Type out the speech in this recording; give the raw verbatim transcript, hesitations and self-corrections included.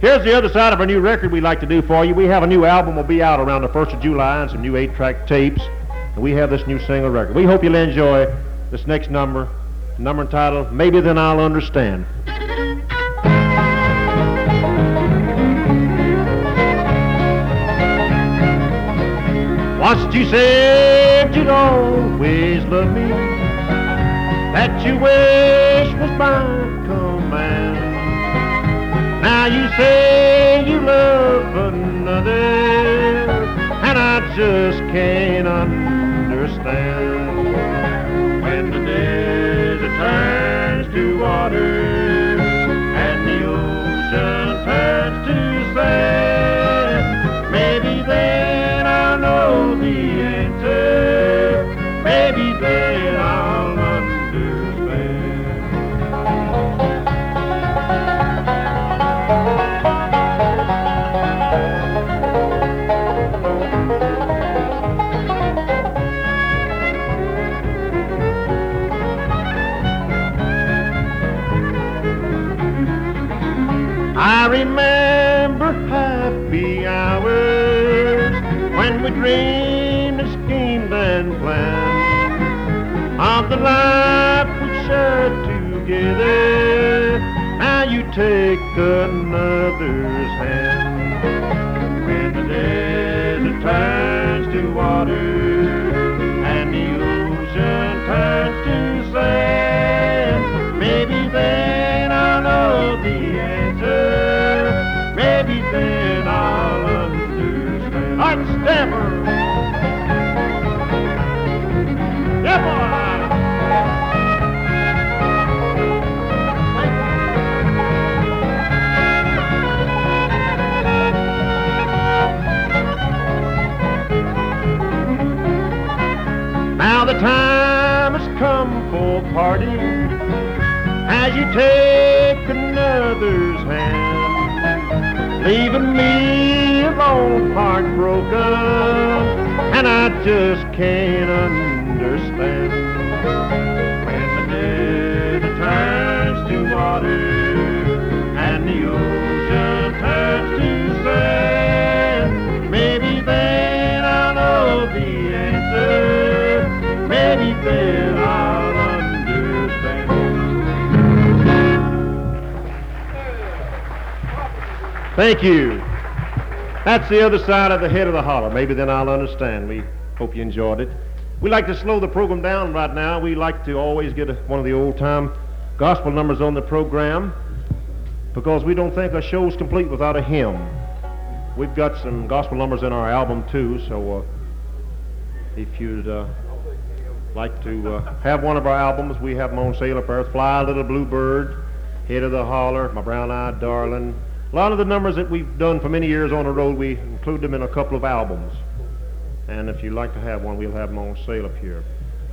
Here's the other side of our new record we'd like to do for you. We have a new album will be out around the first of July and some new eight-track tapes. And we have this new single record. We hope you'll enjoy this next number, number entitled, Maybe Then I'll Understand. Once you said you'd always love me, that you wish was my command. Now you say you love another, and I just can't understand. When the desert turns to water and the ocean turns to sand, maybe then I'll know the answer. Maybe then I'll understand. I remember happy hours when we dreamed and schemed and planned of the life we'd share together. Now you take another's hand. When the desert turns to water and the ocean turns to sand, maybe then I'll know the answer. Maybe then I'll understand. Art Stammer! Yeah, boy! Now the time has come for parting as you take another's hand, leaving me alone, heartbroken, and I just can't understand. When the desert turns to water and the ocean turns to sand, maybe then I'll know the answer. Maybe then I'll understand. Thank you. That's the other side of the head of the holler. Maybe then I'll understand. We hope you enjoyed it. We like to slow the program down right now. We like to always get a, one of the old-time gospel numbers on the program because we don't think a show's complete without a hymn. We've got some gospel numbers in our album, too, so uh, if you'd uh, like to uh, have one of our albums, we have them on sale up there. Fly, Little Bluebird, Head of the Holler, My Brown-Eyed Darling. A lot of the numbers that we've done for many years on the road, we include them in a couple of albums. And if you'd like to have one, we'll have them on sale up here.